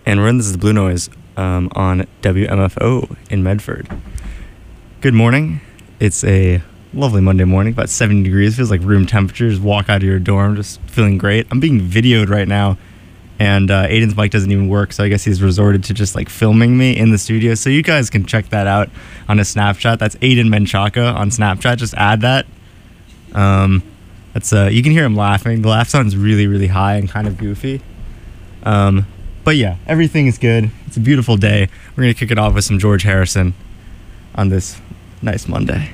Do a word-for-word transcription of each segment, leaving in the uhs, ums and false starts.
And we're in This is the Blue Noise um, on W M F O in Medford. Good morning. It's a lovely Monday morning, about seventy degrees. Feels like room temperature. Just walk out of your dorm, just feeling great. I'm being videoed right now, and uh, Aiden's mic doesn't even work, so I guess he's resorted to just like filming me in the studio. So you guys can check that out on a Snapchat. That's Aiden Menchaca on Snapchat. Just add that. Um, that's uh, you can hear him laughing. The laugh sounds really, really high and kind of goofy. Um, but yeah, everything is good. It's a beautiful day. We're gonna kick it off with some George Harrison on this nice Monday.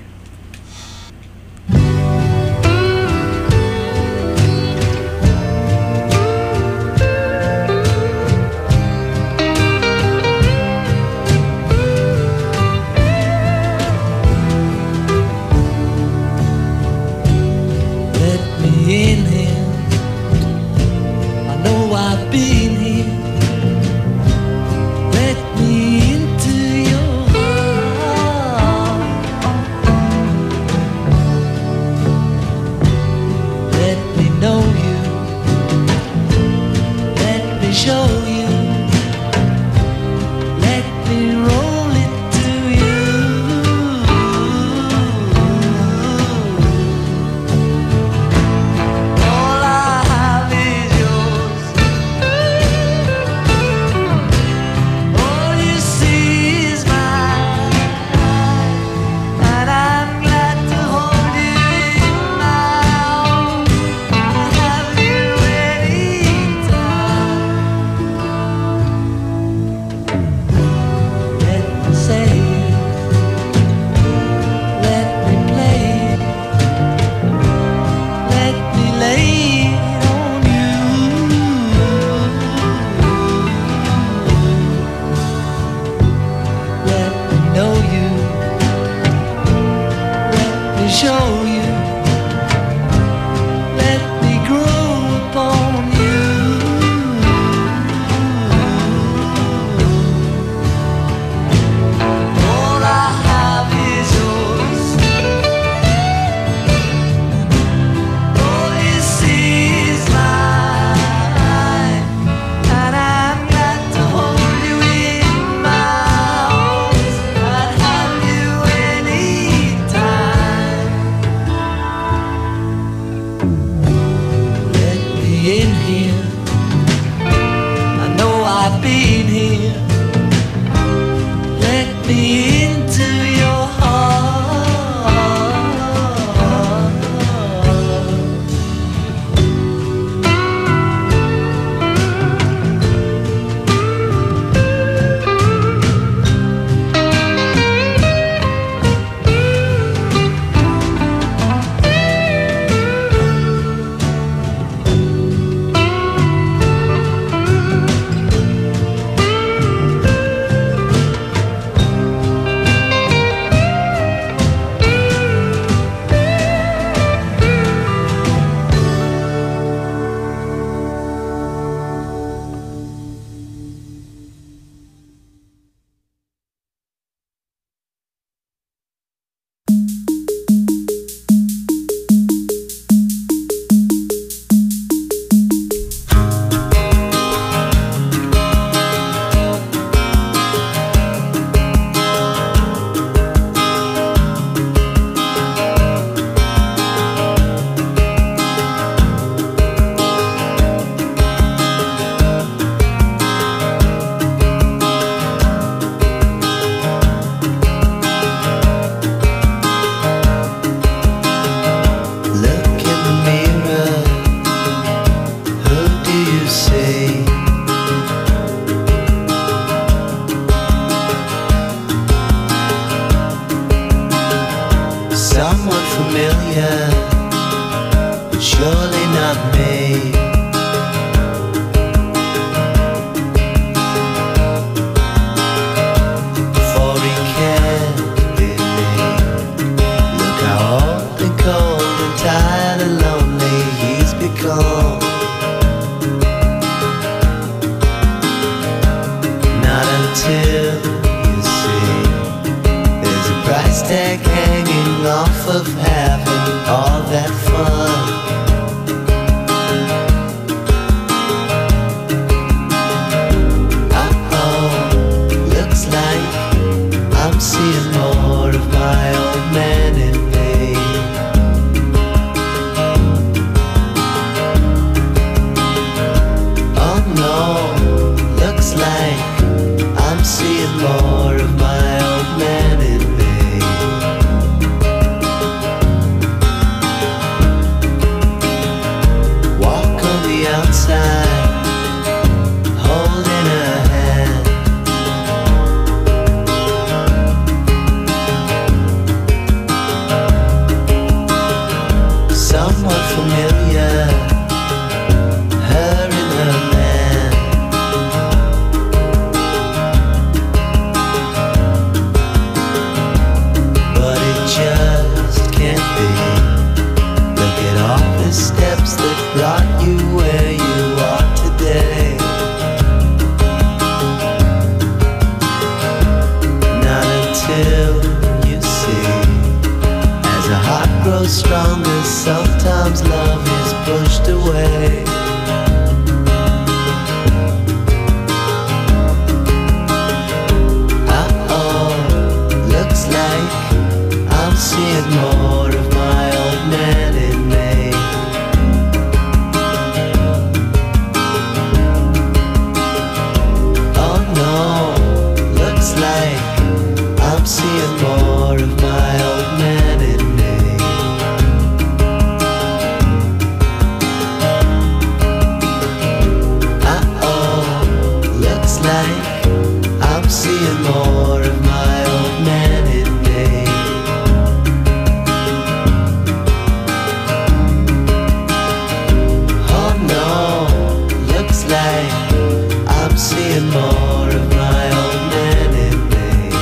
Of having all that fun. stronger, sometimes love is pushed away. I'm seeing more of my old man in me. Oh no, looks like I'm seeing more of my old man in me. Uh-oh, looks like I'm seeing more of my old man in me. I'm seeing more of my old man in me.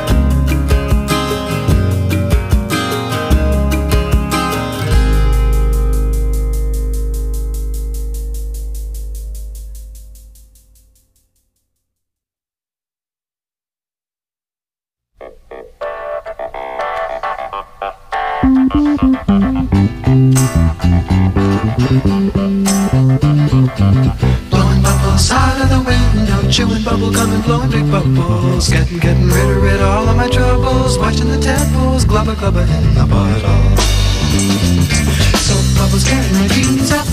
Out of the window, chewing bubble gum and blowing big bubbles. Getting, getting rid of, rid of all of my troubles. Watching the tadpoles, glubber, glubber in the bottle. Soap bubbles carry my dreams up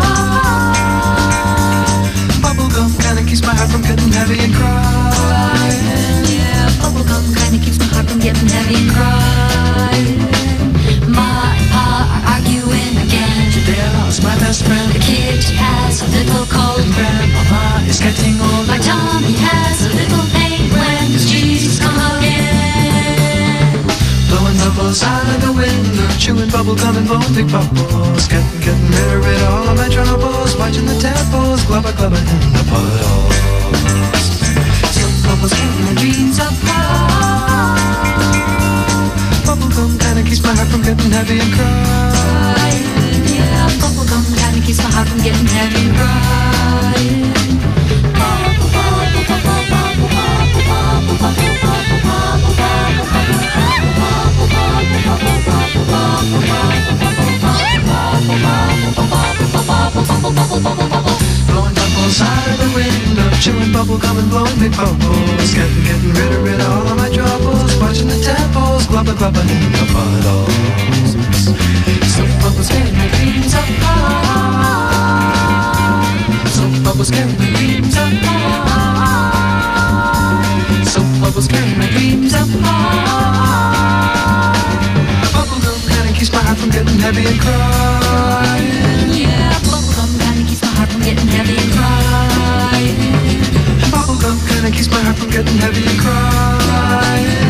high. Bubble gum kinda keeps my heart from getting heavy and crying. Yeah, bubble gum kinda keeps my heart from getting heavy and crying. Ma and Pa are arguing again. Today I lost my best friend. The kid has a little cold. Grandmama is getting old. My Tommy has a little pain. When does Jesus come again? Blowing bubbles out of the window, chewing bubble gum and blowing big bubbles. Getting, getting rid of, rid of all of my troubles. Watching the tadpoles, glubber, glubber in the puddles. Some bubbles carry my dreams up high. Bubble gum kinda keeps my heart from getting heavy and crying. Yeah, bubble gum kinda keeps my heart from getting heavy and crying. Blowing bubbles out of the window, chewing bubble gum and blowing big bubbles. Getting, getting rid of, rid of all of my troubles. Watching the tadpoles, glubber, glubber in the puddles. Some bubbles carry my dreams up high. Some bubbles carry my dreams up high. Some bubbles carry my dreams up high. Bubble gum kinda keeps my heart from getting heavy and crying. Yeah, bubble gum kinda keeps my heart from getting heavy and crying. Bubble gum kinda keeps my heart from getting heavy and crying.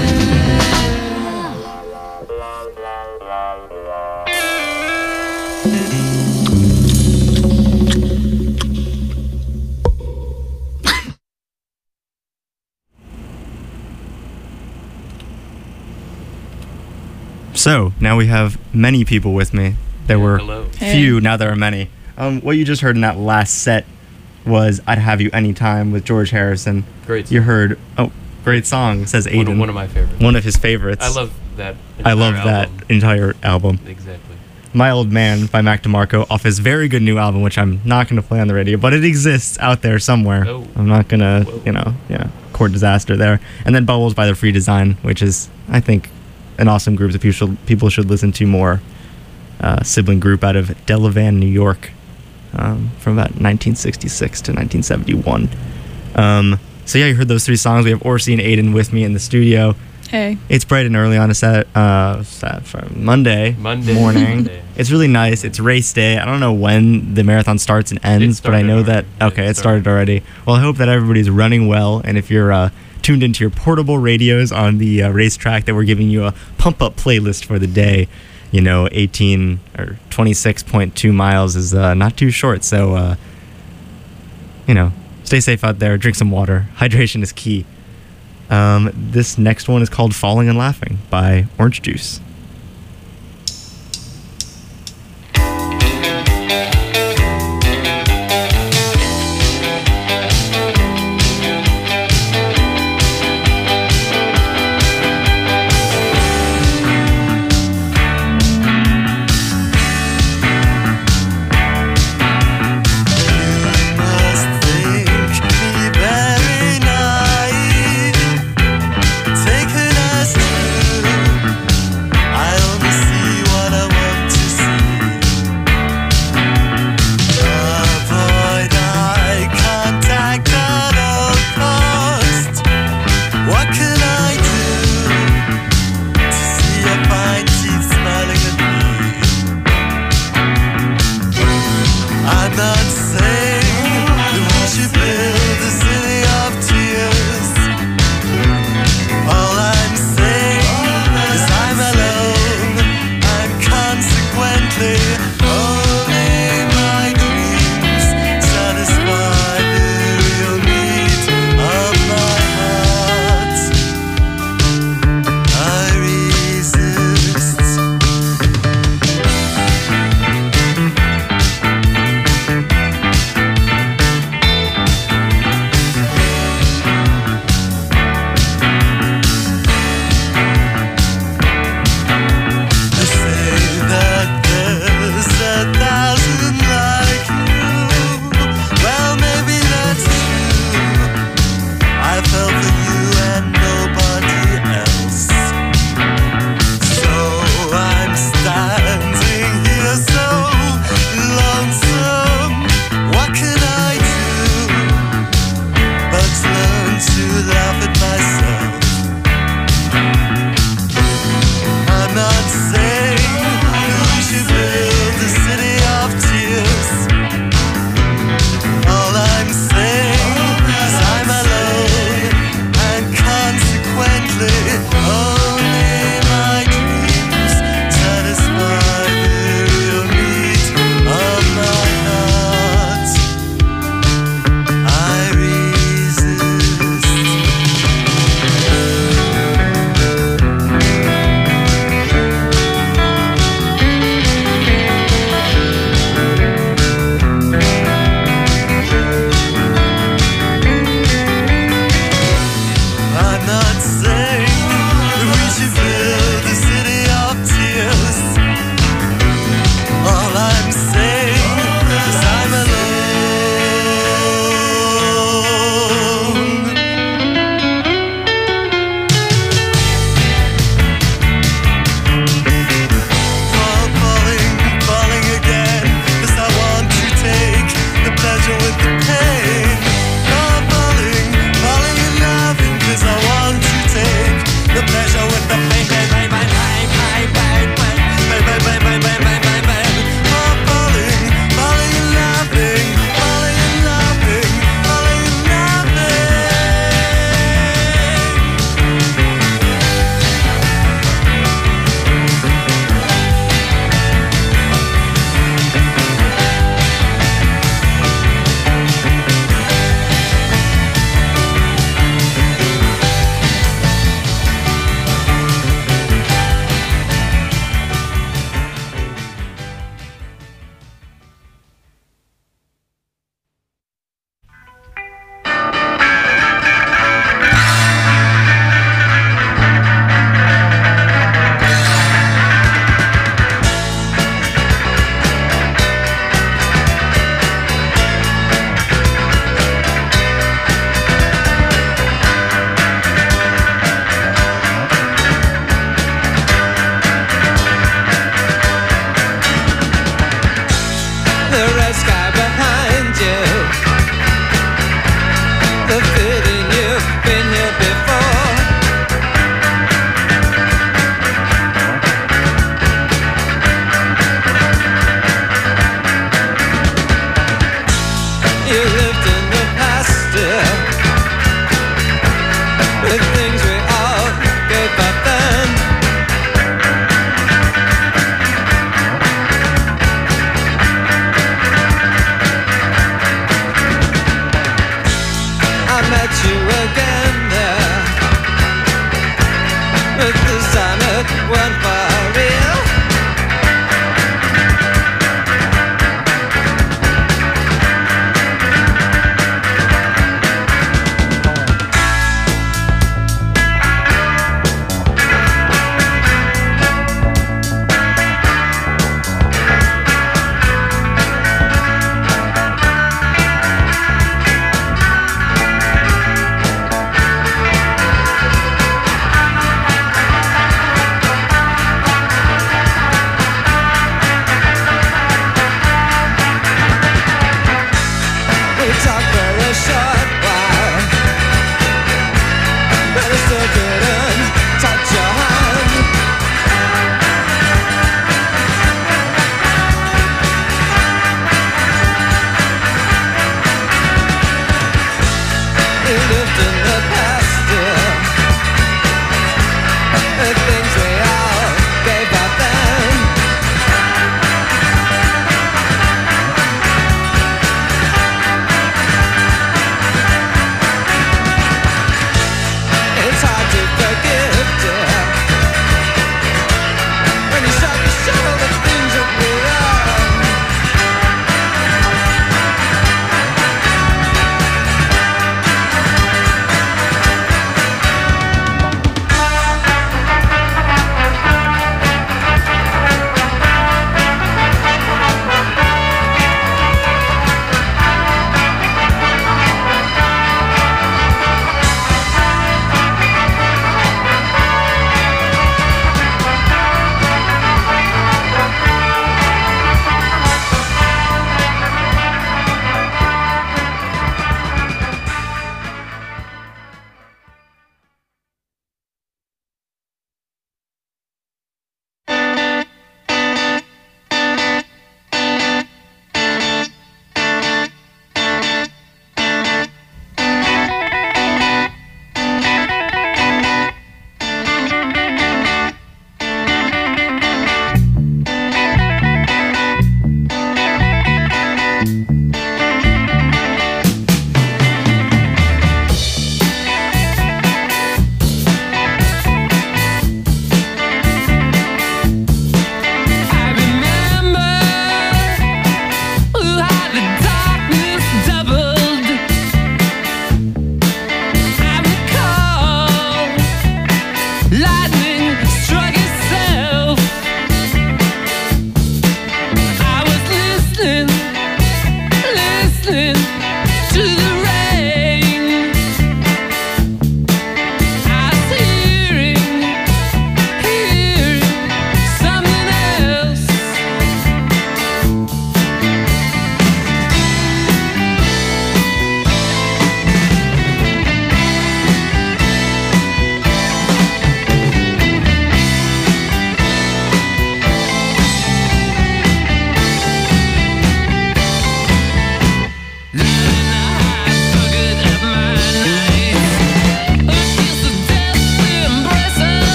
So now we have many people with me. There were Hello. few, Hey. now there are many. Um, what you just heard in that last set was "I'd Have You Anytime" with George Harrison. Great. You heard, oh, great song, says One Aiden. of, one of my favorites. One of his favorites. I love that. I love entire that album. entire album. Exactly. My Old Man by Mac DeMarco off his very good new album, which I'm not going to play on the radio, but it exists out there somewhere. Oh. I'm not going to, Whoa. you know, yeah, court disaster there. And then Bubbles by The Free Design, which is, I think, an awesome group that people should, people should listen to more. Uh, sibling group out of Delavan, New York, um, from about nineteen sixty-six to nineteen seventy-one. Um, so yeah, you heard those three songs. We have Orsi and Aiden with me in the studio. Hey. It's bright and early on a set, uh, set for Monday, Monday morning. Monday. It's really nice. It's race day. I don't know when the marathon starts and ends, but I started know that already. okay, It it started started. already. Well, I hope that everybody's running well, and if you're uh, tuned into your portable radios on the uh, racetrack, that we're giving you a pump up playlist for the day. You know, eighteen or twenty-six point two miles is uh, not too short, so uh, you know, stay safe out there. Drink some water. Hydration is key. Um, this next one is called Falling and Laughing by Orange Juice. Only my dreams satisfy the real need of my heart. I resist. They say that there's a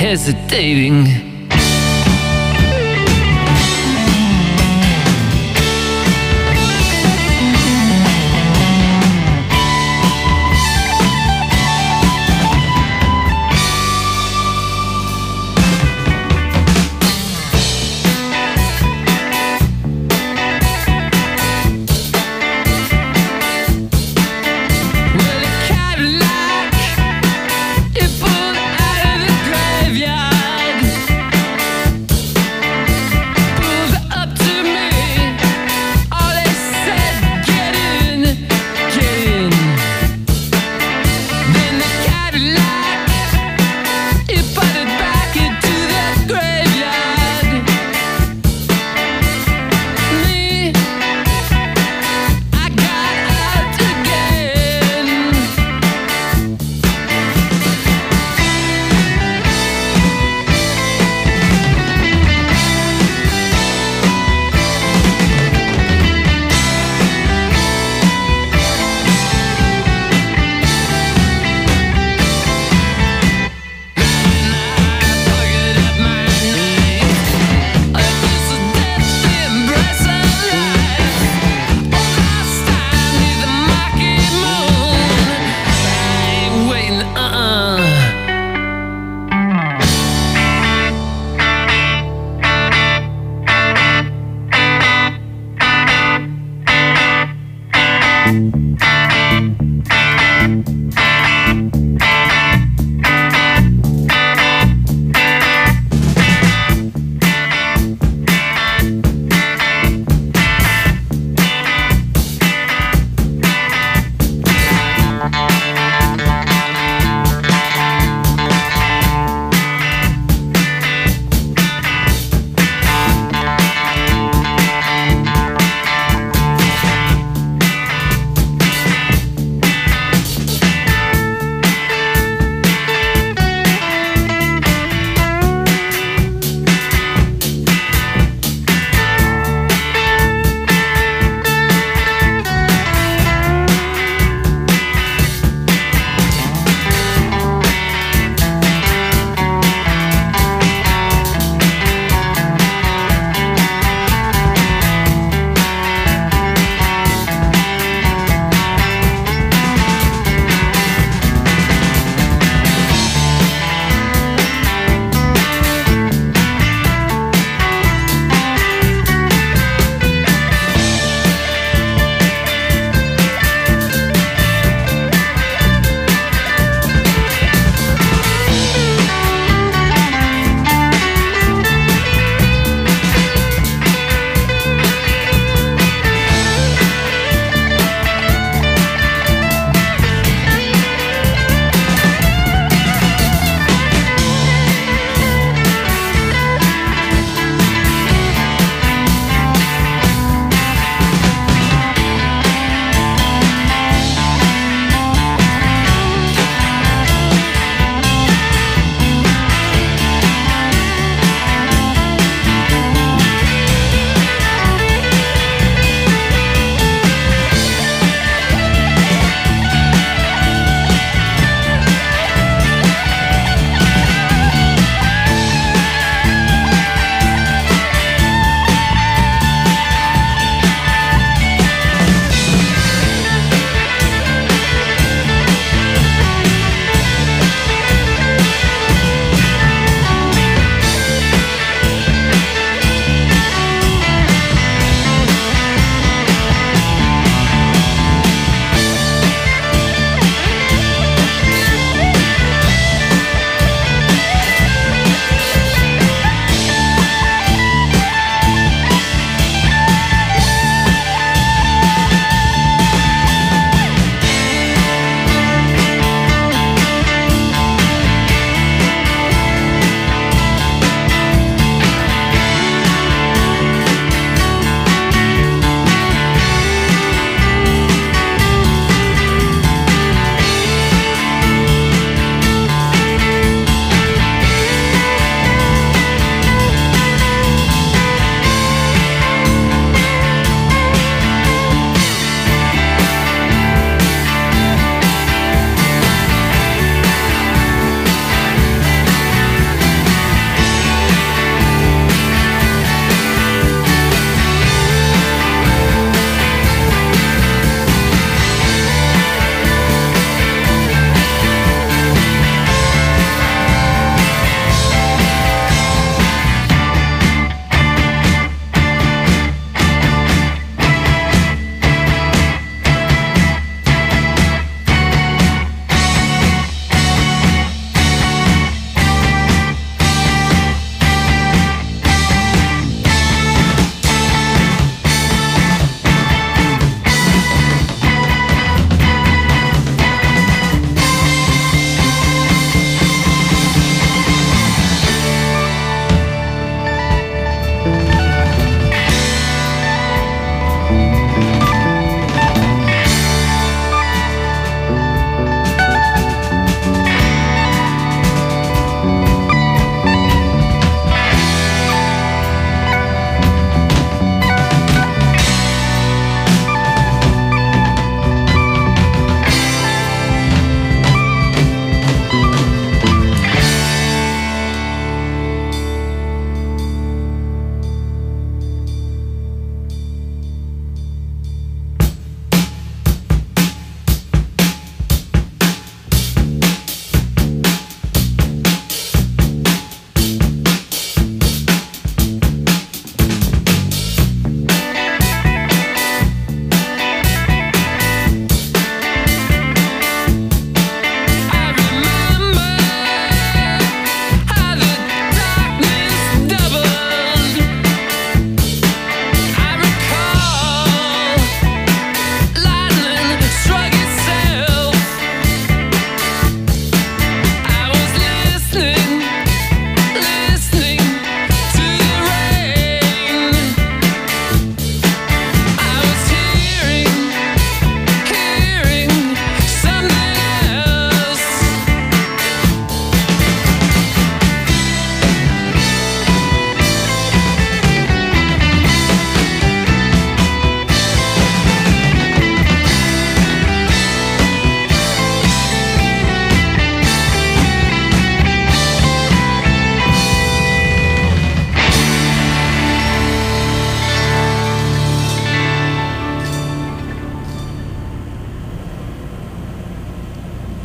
hesitating. Cadillac, it pulled out of the graveyard.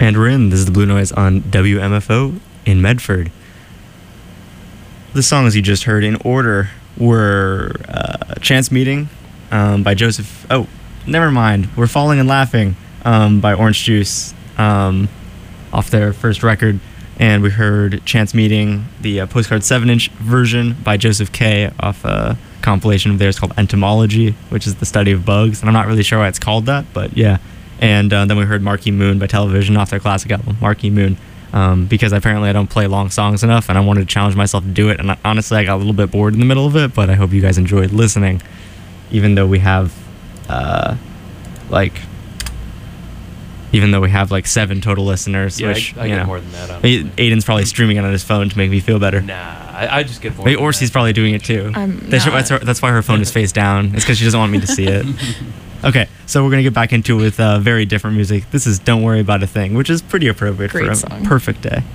And we're in. This is the Blue Noise on W M F O in Medford. The songs you just heard in order were uh, Chance Meeting um, by Joseph... Oh, never mind. We're Falling and Laughing um, by Orange Juice um, off their first record. And we heard Chance Meeting, the uh, Postcard seven inch version by Joseph K. off a compilation of theirs called Entomology, which is the study of bugs. And I'm not really sure why it's called that, but yeah. And uh, then we heard Marquee Moon by Television off their classic album, Marquee Moon, um, because apparently I don't play long songs enough, and I wanted to challenge myself to do it. And I, honestly, I got a little bit bored in the middle of it, but I hope you guys enjoyed listening, even though we have, uh, like, even though we have like seven total listeners. Yeah, which, I, I you get know, more than that. Honestly. Aiden's probably streaming it on his phone to make me feel better. Nah, I, I just get more. Maybe than Orsi's that. probably doing it too. I'm That's, not. that's, her- that's why her phone is face down. It's because she doesn't want me to see it. Okay, so we're gonna get back into it with uh, very different music. This is "Don't Worry About a Thing," which is pretty appropriate Great for a song. perfect day.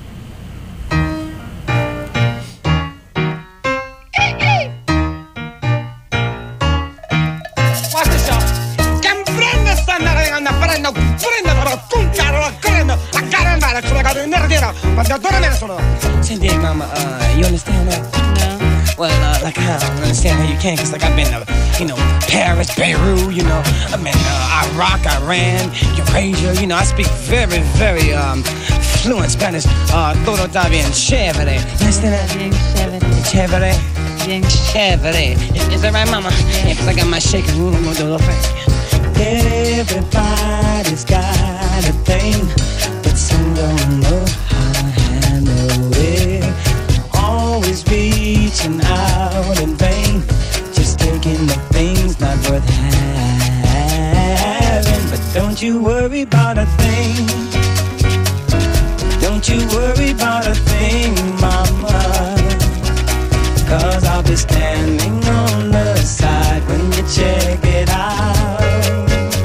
Watch this, y'all. Can prende sta narrando, prendo, prendo, però cucciaro, prendo, la caramba, sulla carne nera, quando torna me sono. Senti, mama, uh, you understand that? No. Well, uh, like, I don't understand how you can, cause like I've been to, you know, Paris, Beirut, you know, I've been uh, Iraq, Iran, Eurasia, you know, I speak very, very, um, fluent Spanish, uh, todo está bien chévere. You understand that? Bien chévere. Chévere. Bien Chévere. Is that right, mama? Yeah, cause I got my shaking room, I'm gonna do the thing. Everybody's got a thing, but some don't know how to handle it. Always reaching out in vain, just taking the things not worth having. But don't you worry about a thing. Don't you worry about a thing, mama. Cause I'll be standing on the side when you check it out.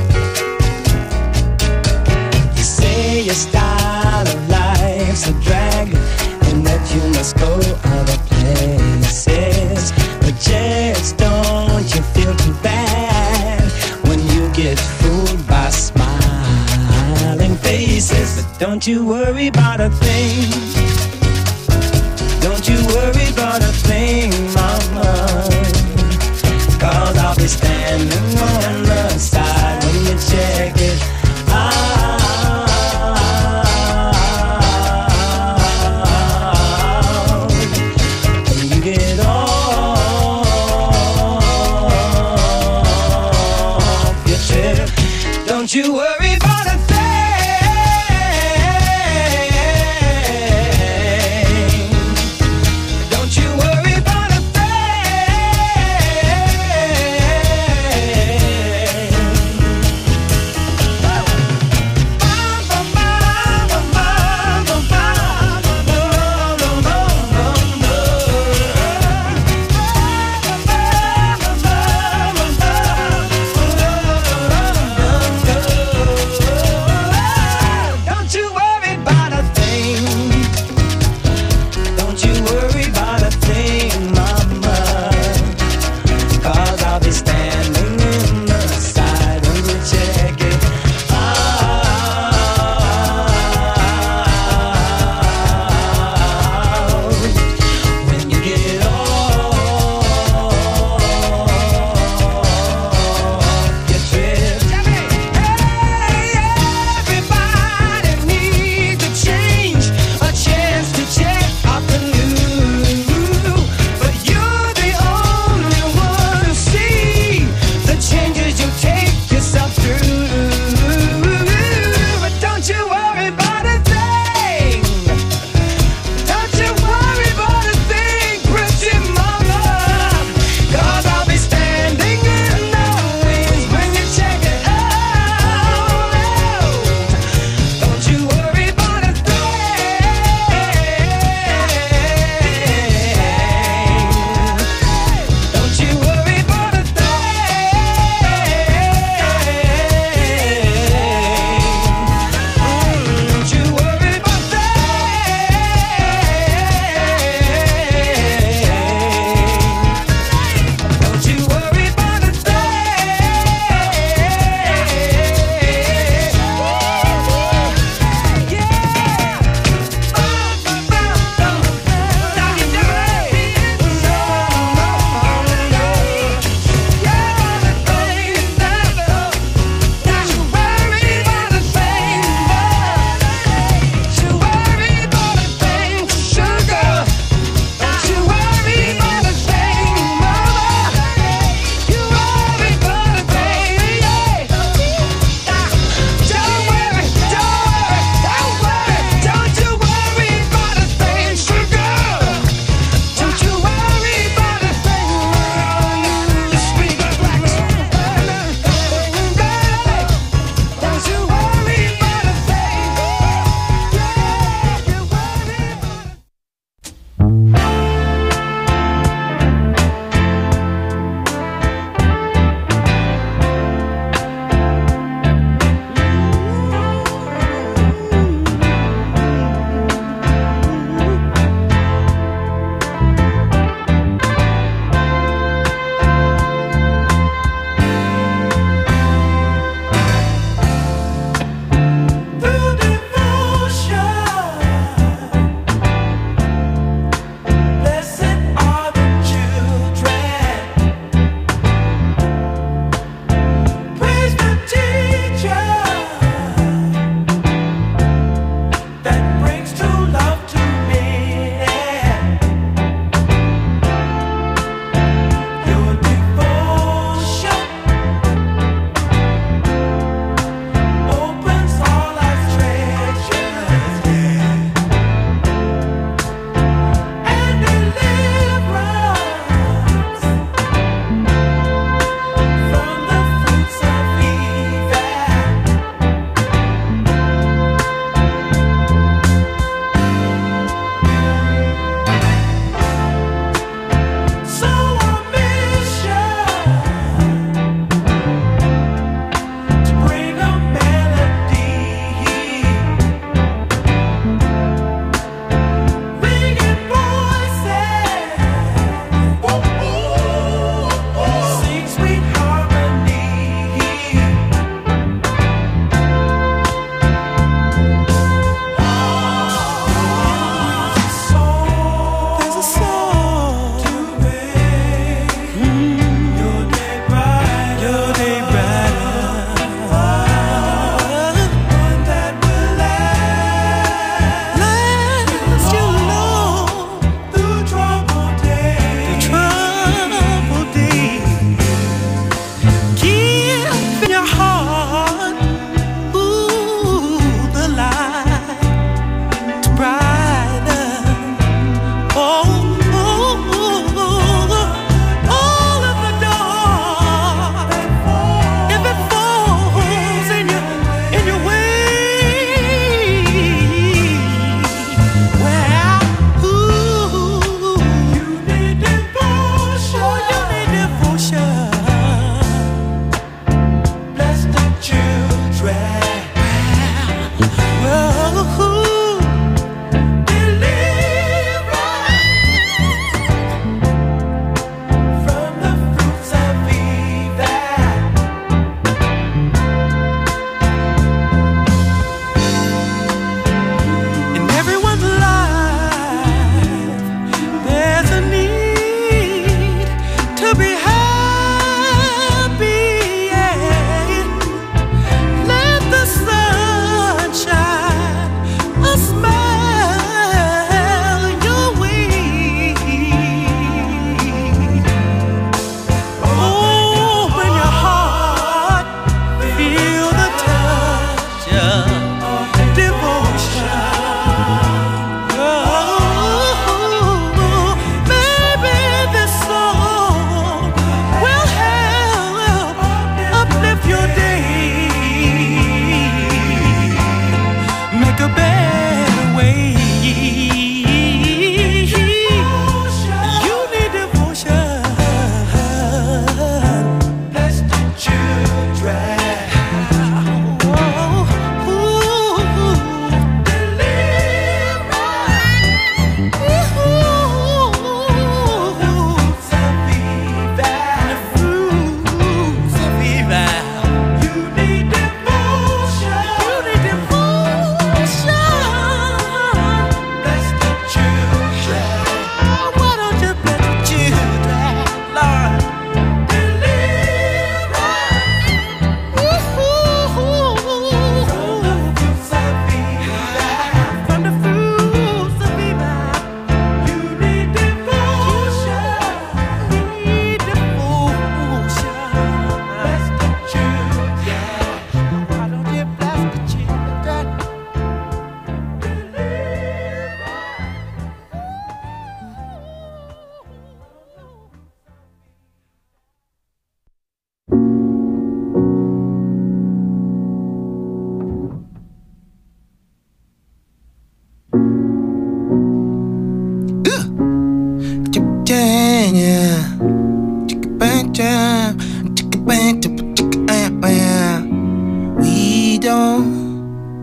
You say your style of life's a drag and that you must go other places, but just don't you feel too bad when you get fooled by smiling faces. But don't you worry about a thing. Don't you worry about a thing, mama. Cause I'll be standing on the side when you check it out. When you get off your trip, don't you worry about a thing. Don't you worry about a thing.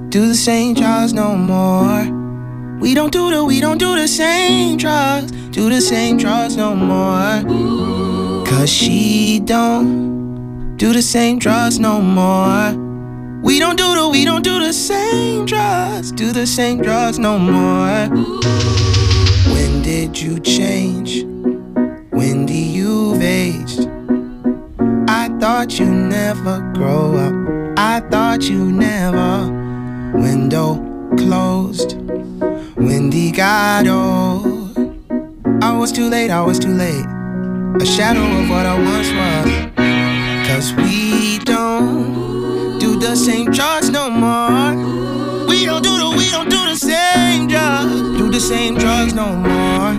do the same drugs no more. We don't do the, we don't do the same drugs, do the same drugs no more. Cause she don't do the same drugs no more. We don't do the, we don't do the same drugs, do the same drugs no more. When did you change? Wendy, you've aged. I thought you never grow up. I thought you never. Window closed. Wendy got old. I was too late, I was too late. A shadow of what I once was. Cause we don't do the same drugs no more. We don't do the, we don't do the same drugs. Do the same drugs no more.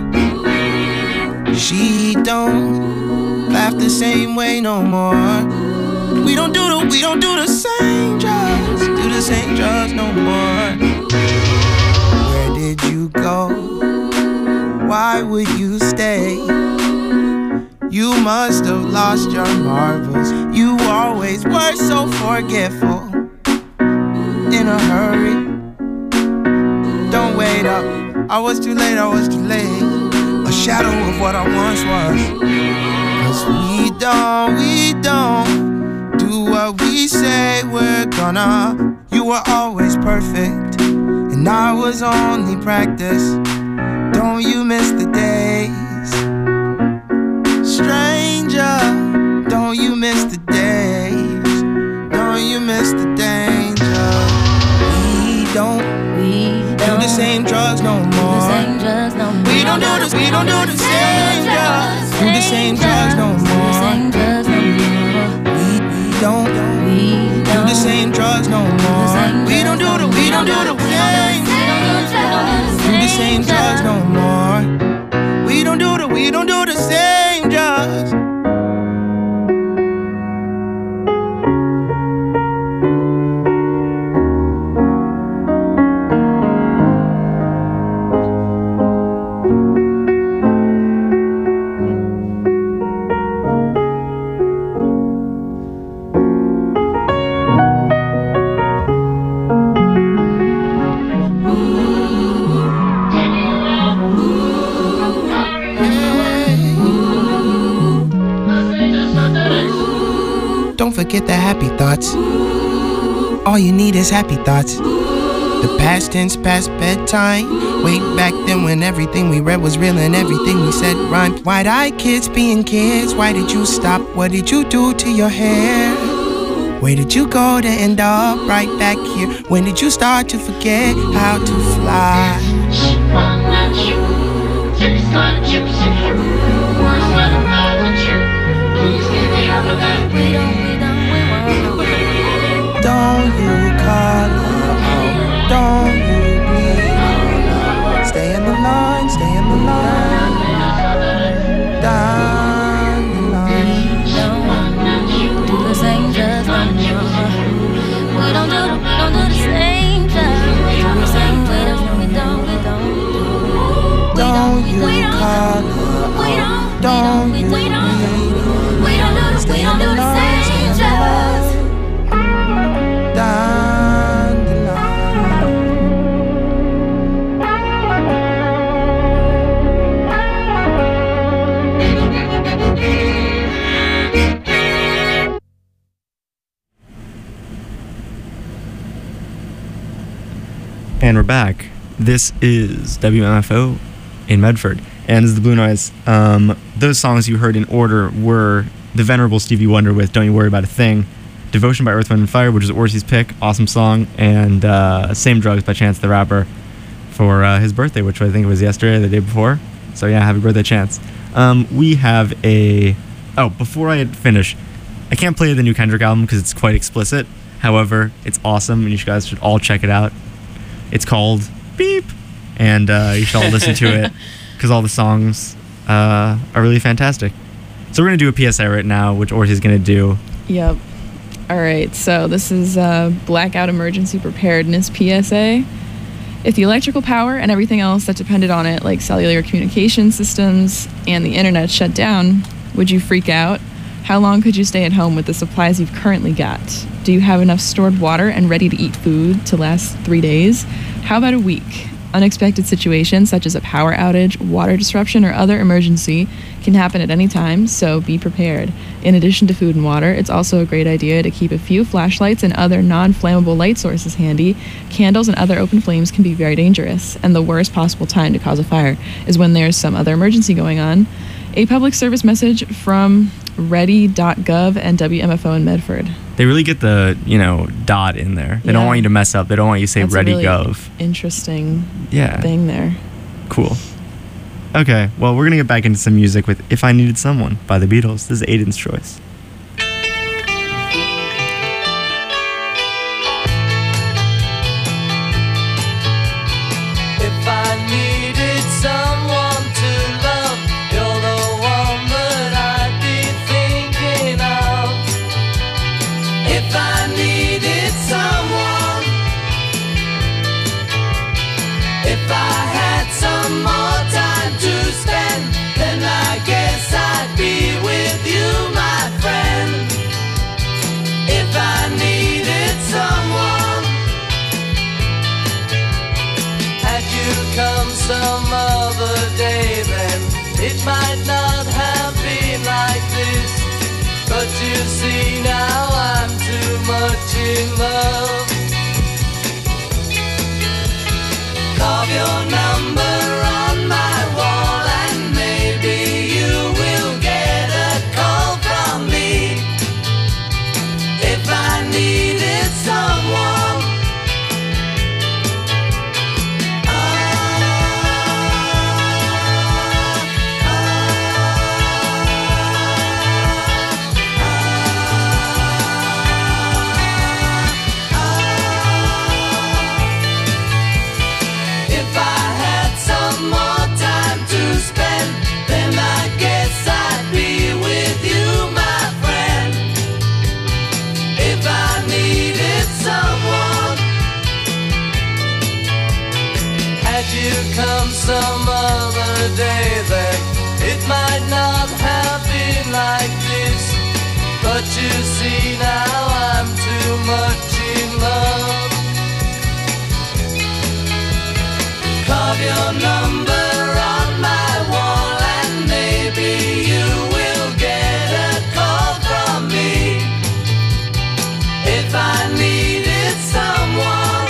She don't laugh the same way no more. We don't do the, we don't do the same drugs. Do the same drugs no more. Where did you go? Why would you stay? You must have lost your marbles. You always were so forgetful. In a hurry. Don't wait up. I was too late, I was too late. A shadow of what I once was. Cause we don't, we don't do what we say we're gonna. You were always perfect, and I was only practice. Don't you miss the days? Stranger, don't you miss the days? Don't you miss the danger? We don't, We do don't the same drugs no do the more. same drugs no more. We don't do the, we don't do the same drugs. Do the same drugs no Do the more. same drugs no more. We, we don't We do don't the same drugs no more. We don't do the, we don't do the same. Do the same drugs no more. We don't do the, we don't do the same drugs. Don't forget the happy thoughts. All you need is happy thoughts. The past tense, past bedtime. Way back then when everything we read was real and everything we said rhymed. Wide-eyed kids being kids. Why did you stop? What did you do to your hair? Where did you go to end up right back here? When did you start to forget how to fly? Don't you call her out? Don't you please? Stay in the line, stay in the line. Down the line. Do the same drugs no more. We don't do the, we don't do the same drugs. Do the same drugs. We don't, we don't, we don't. Don't you call her We out? don't, Don't we you don't, we don't. please? We don't do the, we don't do the same drugs. Down the line. And we're back. This is W M F O in Medford. And this is the Blue Noise. Um, those songs you heard in order were the venerable Stevie Wonder with Don't You Worry About a Thing, Devotion by Earth, Wind and Fire, which is Orsi's pick, awesome song, and uh, Same Drugs by Chance the Rapper for uh, his birthday, which I think was yesterday or the day before. So yeah, happy birthday, Chance. Um, we have a... Oh, before I finish, I can't play the new Kendrick album because it's quite explicit. However, it's awesome, and you guys should all check it out. It's called Beep, and uh, you should all listen to it because all the songs uh, are really fantastic. So we're going to do a P S A right now, which Orsi's going to do. Yep. All right, so this is a blackout emergency preparedness P S A. If the electrical power and everything else that depended on it, like cellular communication systems and the internet, shut down, would you freak out? How long could you stay at home with the supplies you've currently got? Do you have enough stored water and ready-to-eat food to last three days? How about a week? Unexpected situations such as a power outage, water disruption, or other emergency can happen at any time, so be prepared. In addition to food and water, it's also a great idea to keep a few flashlights and other non-flammable light sources handy. Candles and other open flames can be very dangerous, and the worst possible time to cause a fire is when there's some other emergency going on. A public service message from ready dot gov and W M F O in Medford. They really get the, you know, dot in there. They Yeah. don't want you to mess up. They don't want you to say That's a ready really gov. Interesting Yeah. thing there. Cool. Okay, well, we're going to get back into some music with If I Needed Someone by the Beatles. This is Aiden's choice. If I needed someone to love, you're the one that I'd be thinking of. If I needed someone, if I had some more time to spend, then I guess I'd be with you, my friend. If I needed someone, had you come some other day, then it might not have been like this. But you see now I'm too much in love. Carve your number on my wall and maybe you will get a call from me. If I needed someone, if I had some more time to spend, then I guess I'd be with you, my friend. If I needed someone, had you come some other day, then it might not have been like this. But you see now I'm too much in love. Carve your number on my wall and maybe you will get a call from me. If I needed someone,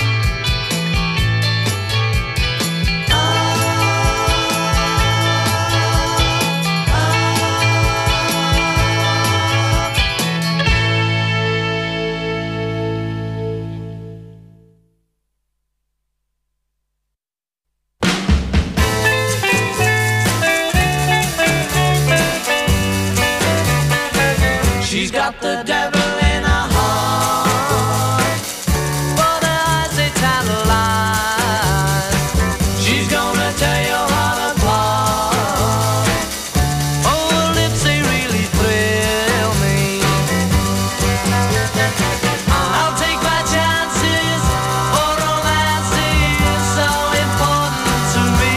she's got the devil in her heart, but her eyes they tantalize. She's gonna tear your heart apart. Oh, her lips they really thrill me. I'll take my chances, for romance is so important to me.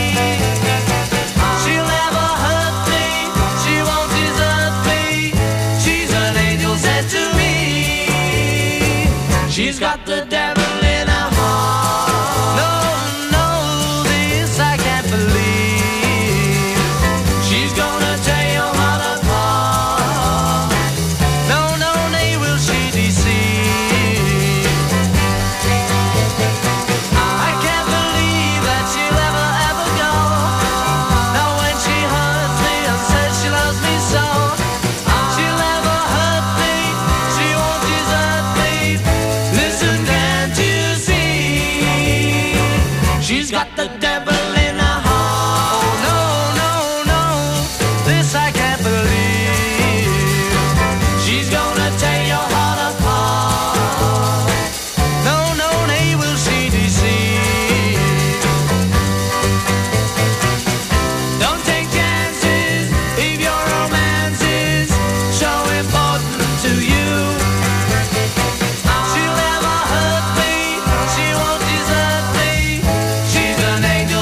She'll never hurt me, she won't desert me. She's an angel sent to me. She's got the devil in her heart. No, no, this I can't believe. She's gonna tear your heart apart. No, no, nay, will she deceive. I can't believe that she'll ever, ever go. Now when she hurts me and says she loves me so, she'll never hurt me, she won't desert me. Listen, can't you see? She's got the devil in her heart. Oh no, no, no, this I can't believe. She's gonna tear your heart apart. No, no, nay, will she deceive. Don't take chances if your romance is so important to you. She'll never hurt me, she won't desert me. She's an angel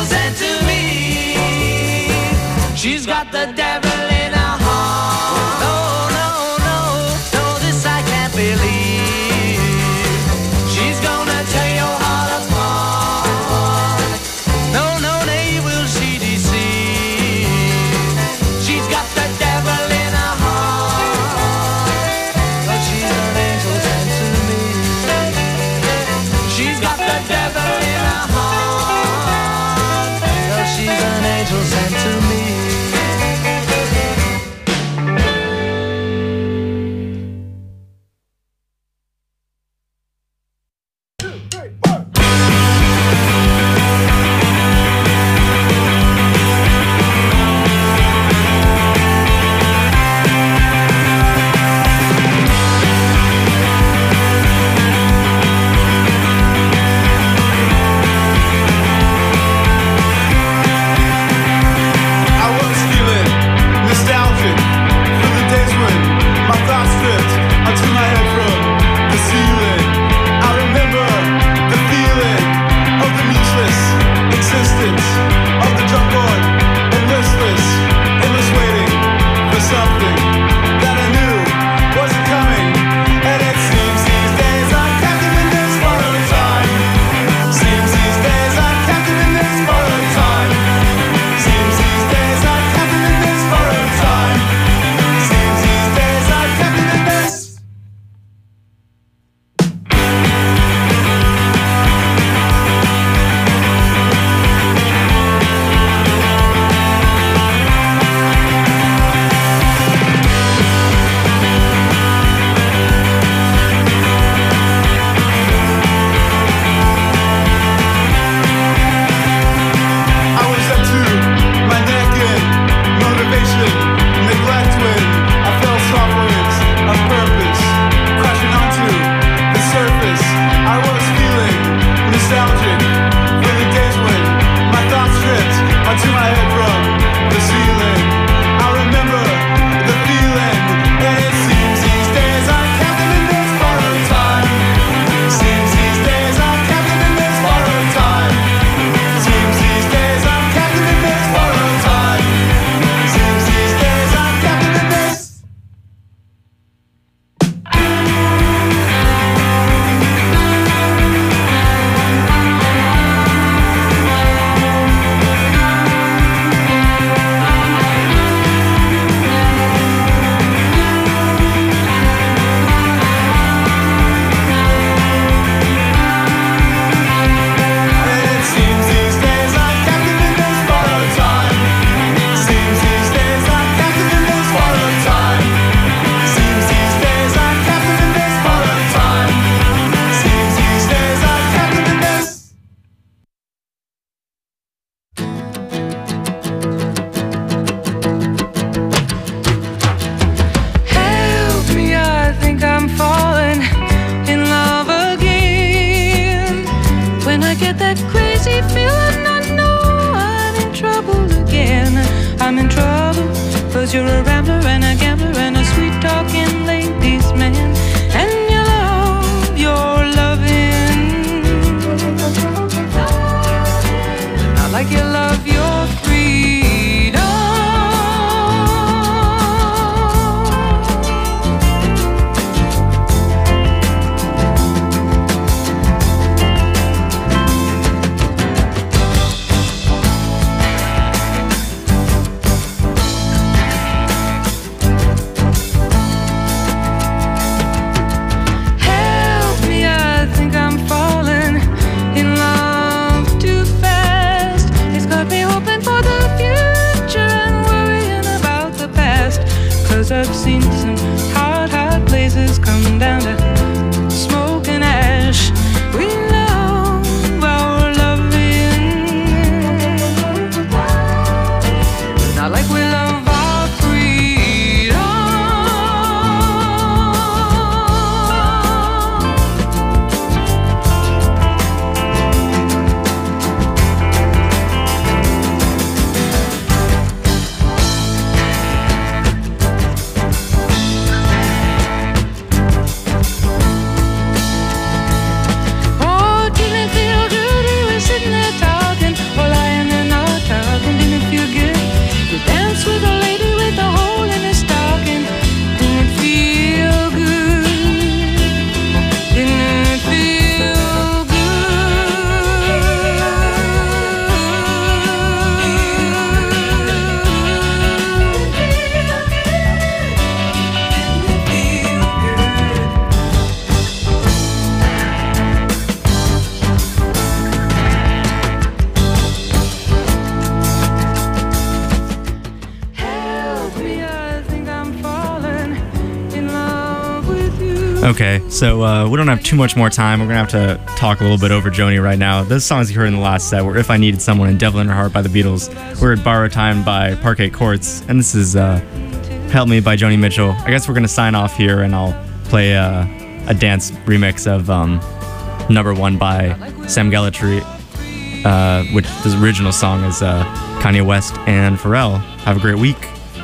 Okay, so uh, we don't have too much more time. We're going to have to talk a little bit over Joni right now. Those songs you heard in the last set were If I Needed Someone and Devil in Her Heart by the Beatles. We're at Borrowed Time by Parquet Courts, and this is uh, Help Me by Joni Mitchell. I guess we're going to sign off here, and I'll play uh, a dance remix of um, Number One by Sam Gellaitry, uh, which the original song is uh, Kanye West and Pharrell. Have a great week.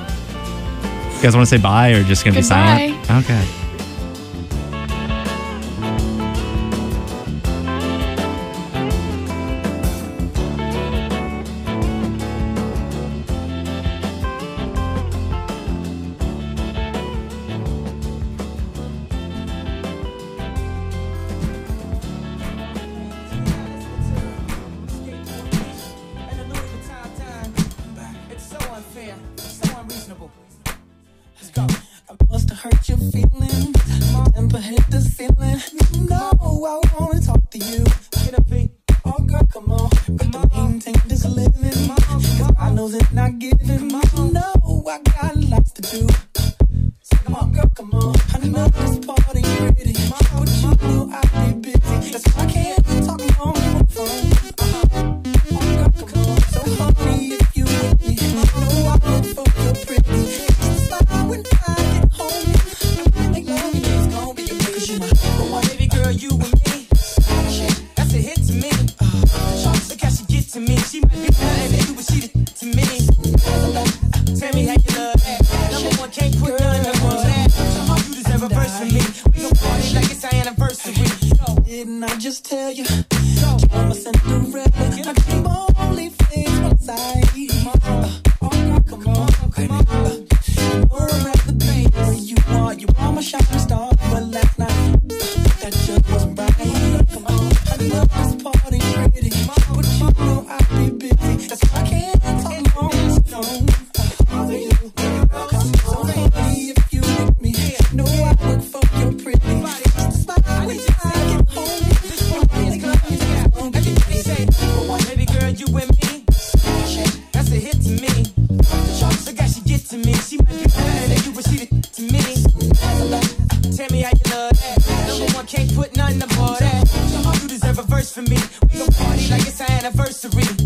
You guys want to say bye or just going to be Goodbye. silent? Okay. Can't put nothing above that. You deserve a verse from me. We gon' party like it's our anniversary.